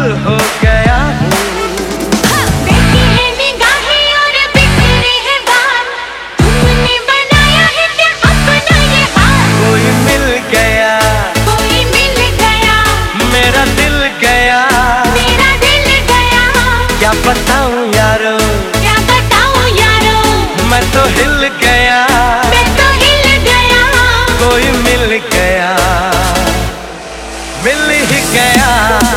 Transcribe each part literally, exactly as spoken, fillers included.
हो गया हूँ। देखी है निगाहें और बिखरे हैं बाल, तुमने बनाया है क्या अपना ये हाल। कोई मिल गया, कोई मिल गया, मेरा दिल गया, मेरा दिल गया। क्या बताऊँ यारो, क्या बताऊँ यारो, मैं तो हिल गया, मैं तो हिल गया। कोई मिल गया, मिल ही गया।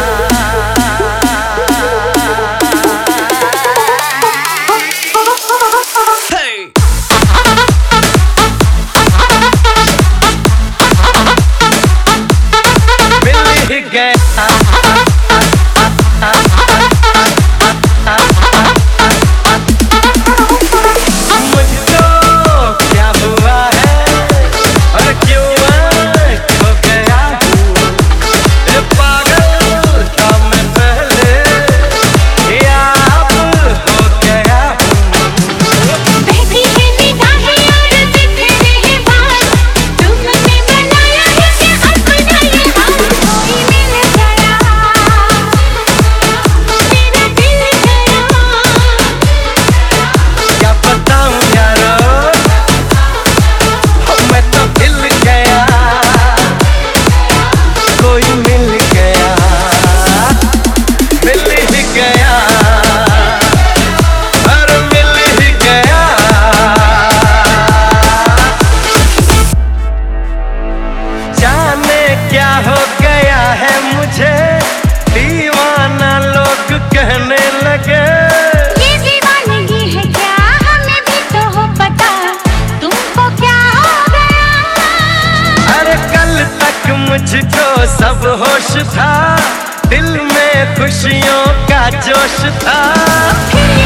क्या हो गया है मुझे, दीवाना लोग कहने लगे। ये दीवानगी है क्या, हमें भी तो हो पता, तुमको क्या हो गया। अरे कल तक मुझको सब होश था, दिल में खुशियों का जोश था।